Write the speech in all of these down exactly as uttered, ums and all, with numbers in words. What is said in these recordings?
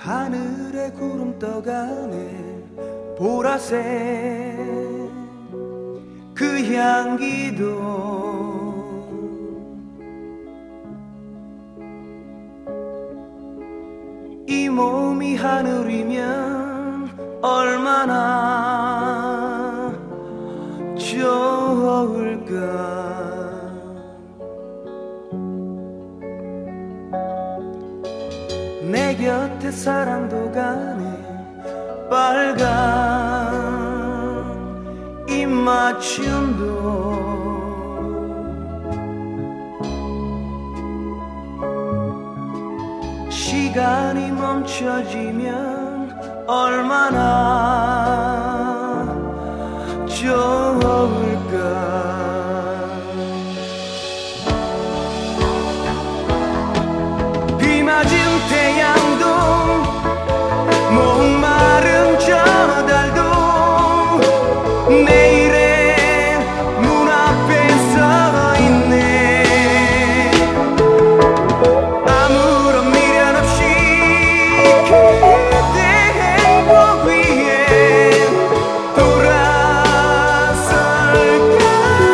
하늘에 구름 떠가네 보라색 그 향기도 이 몸이 하늘이면 얼마나 좋을까. 내 곁에 사랑도 가네 빨간 입맞춤도 시간이 멈춰지면 얼마나 좋을까. 비 맞은 태양도 목마른 저 달도 내일의 눈앞에 서 있네. 아무런 미련 없이 그대 행복 위에 돌아설까.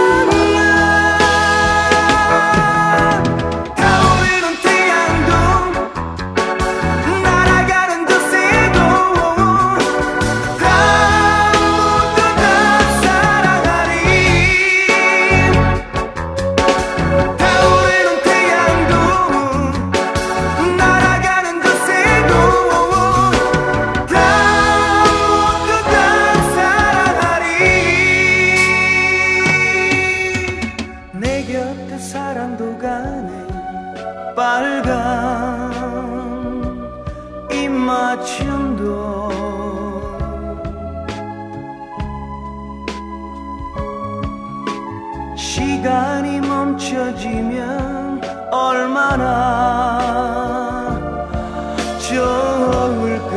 타오르는 태양도 날아가는 저 새도 다 모두 다 사랑하리. 타오르는 태양도 날아가는 저 새도 다 모두 다 사랑하리. 내 곁에 사랑도 가네 빨간 입맞춤도 시간이 멈춰지면 얼마나 좋을까.